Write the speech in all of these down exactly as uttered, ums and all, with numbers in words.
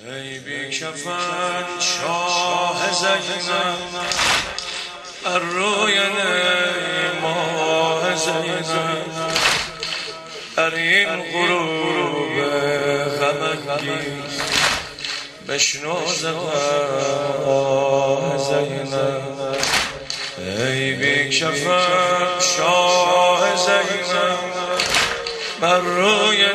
ای بی کفن شاه زینب بر روی ماه زینب در این غروب غمگین بشنو ز آه زینب. ای بی کفن شاه زینب بر روی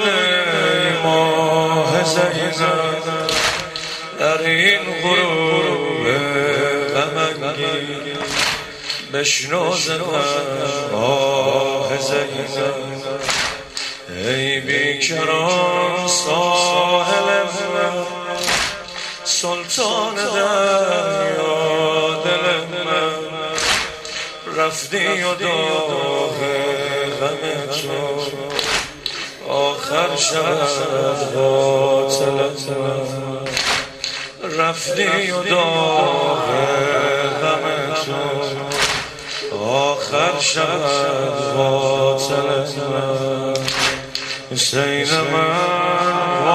ماه زینب در این غروب غمگین بشنو ز آه زینب. ای بیکران ساحل من سلطان دریا دل من رفتی و داغ غم تو آخر شد باطل من رفتی و داغ غم تو آخر شد باطل من. حسین من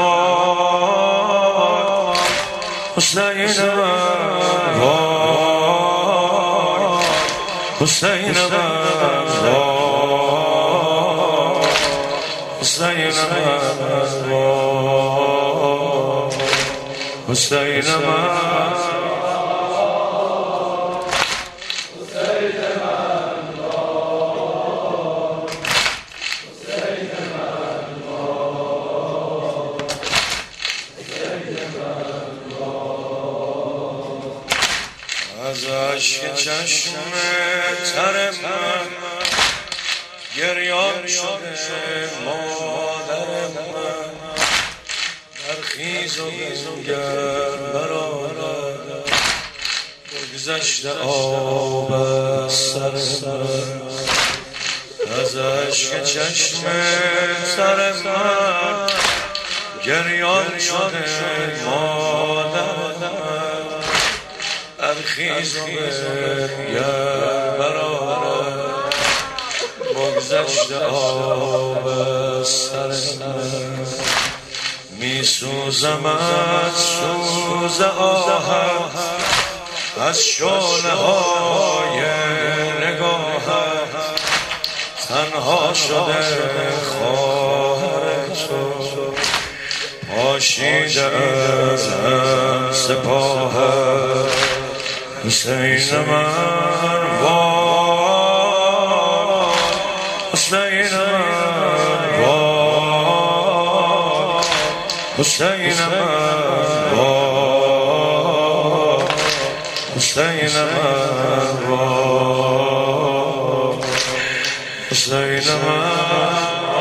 وای حسین من وای حسین من وای حسین من وای حسین من از عشق چشم تر من گریان شده مادر من در خیز و بنگر برآمد بگذشته آب از سر من. از عشق چشم تر من گریان شده مادر من در خیز و بنگر برآمد بگذشته آب از سر من. می سوزم از سوز آهت از شعله های نگاهت تنها شده خواهر تو پاشیده از هم سپاهت. حسین من وای حسین من وای حسین من وای حسین من وای حسین من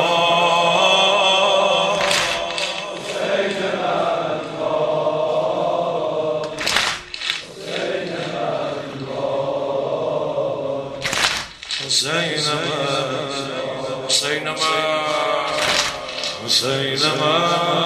حسین من حسین من حسین من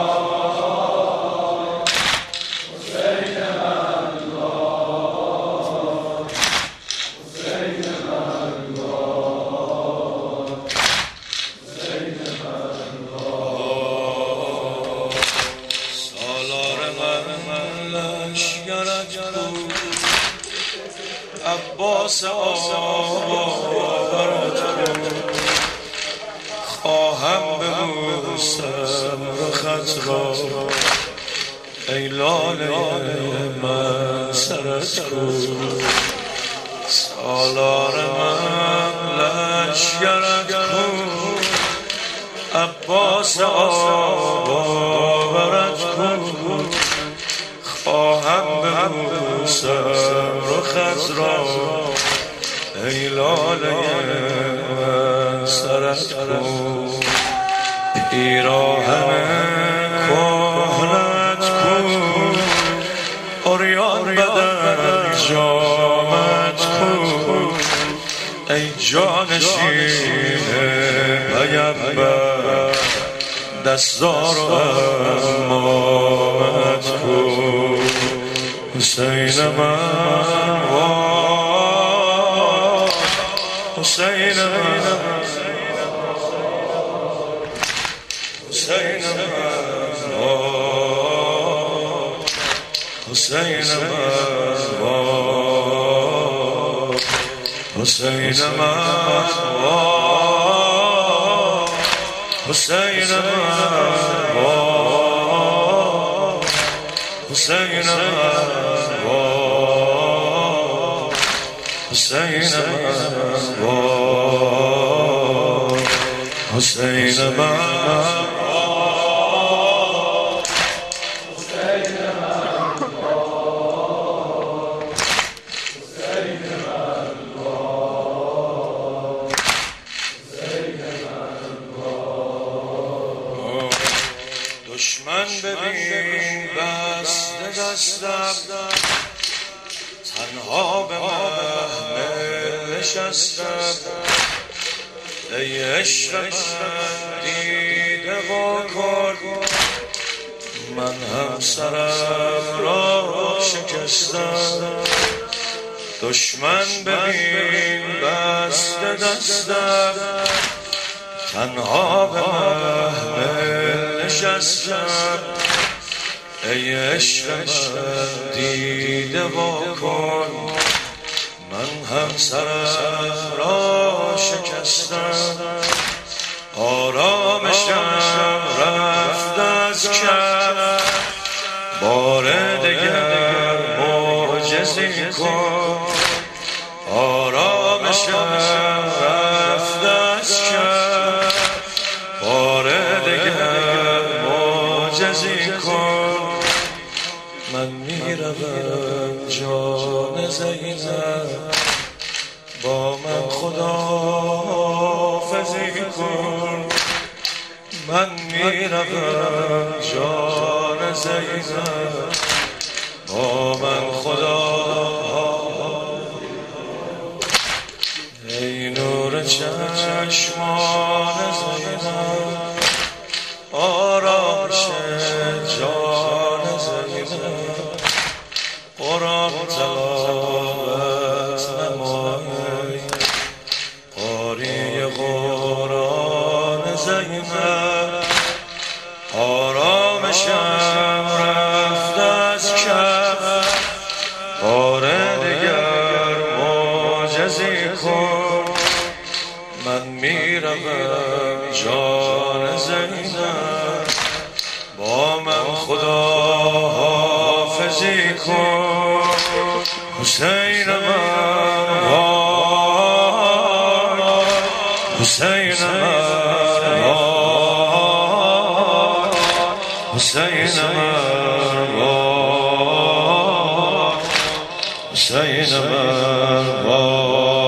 سالار من لشگرت بود عباس آورد خواهم ببوسم رخت را ای لاله من سرت کو. سالار من لشگرت کو عباس آورد کو خواهم ببوسم رخت را ای لاله من سرت کو. پیراهن کهنت کو عریان بدن جامت کو ای جانشین پیمبر دستار و امامت کو. حسین من وای حسین من حسین من وای حسین من وای حسین من وای حسین من وای حسین من وای حسین من وای حسین من دشمن ببین بسته دستم تنها به محمل نشستم ای عشق من دیده وا کن من هم سرم را شکستم دشمن ببین بسته دستم تنها به محمل نشستم ای عشق من دیده وا کن من هم سرم را شکستم آرامشم رفت از کف بار دگر معجزه‌ای کن آرامشم رفت از کف بار دگر معجزه‌ای کن من میروم جان زینب با من خداحافظی کن من میروم جان زینب با من خداحافظی ای نور چشمان زینب آرامش جان زینب قرآن تلاوت نمایی قاری قرآن زینب آرامشم رفت از کف بار دگر معجزه‌ای کن من میروم جان زینب با من خداحافظی کن حسین من وای حسین من وای حسین من وای حسین من وای